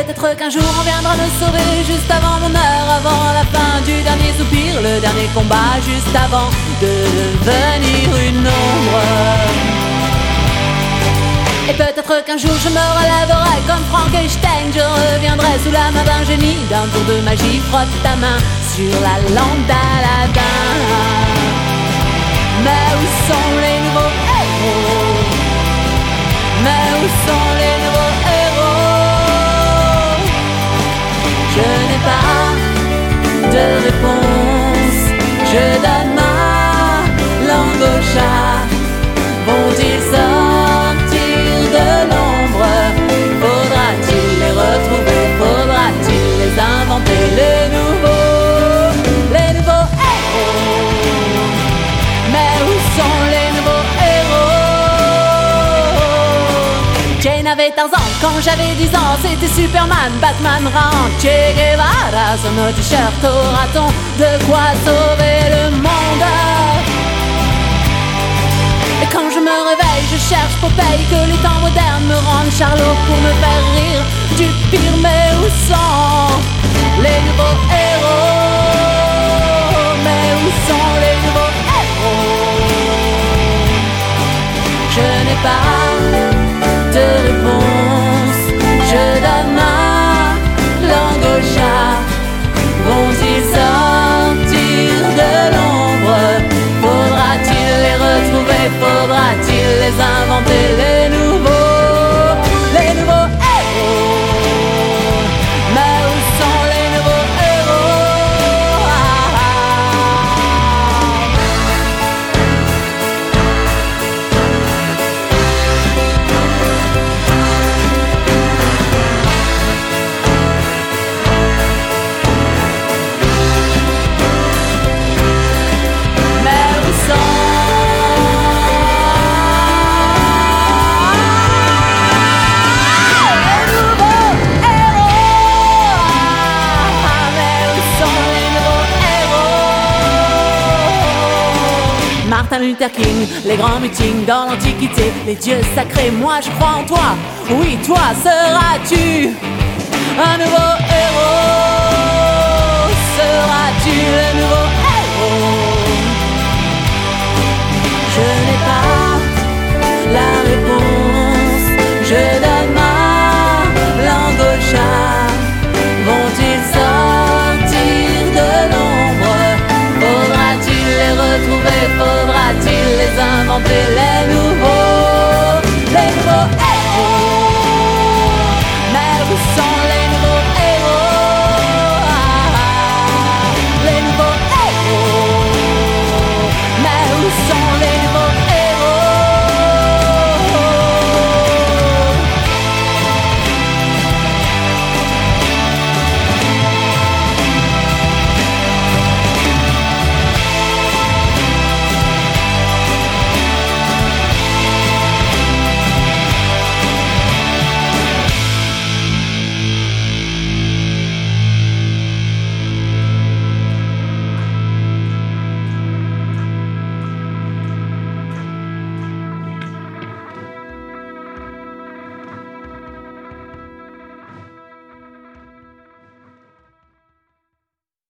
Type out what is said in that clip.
peut-être qu'un jour on viendra me sauver, juste avant mon heure, avant la fin du dernier soupir, le dernier combat, juste avant de devenir une ombre. Et peut-être qu'un jour je me relèverai comme Frankenstein, je reviendrai sous la main d'un génie, d'un tour de magie, frotte ta main sur la lampe d'Aladin. Mais où sont les nouveaux héros? Mais où sont les nouveaux héros? Je n'ai pas de réponse, je donne ma langue au chat. Vont-ils sortir de l'ombre? Faudra-t-il les retrouver? Faudra-t-il les inventer? Les nouveaux héros? Mais où sont les nouveaux héros? Jane avait 15 ans quand j'avais 10 ans, c'était Superman, Batman, Ram, Che Guevara. Sur nos t-shirts aura-t-on de quoi sauver le monde? Et quand je me réveille, je cherche Popeye, que les temps modernes me rendent Charlot pour me faire rire du pire. Mais où sont les nouveaux héros? Mais où sont les nouveaux héros? Je n'ai pas de réponse, je donne ma langue au chat. Vont-ils sortir de l'ombre? Faudra-t-il les retrouver? Faudra-t-il les inventer? Les nouveaux héros? Mais où sont les nouveaux héros? Mais où sont Martin Luther King, les grands meetings dans l'Antiquité, les dieux sacrés, moi je crois en toi. Oui, toi seras-tu un nouveau héros? Seras-tu le nouveau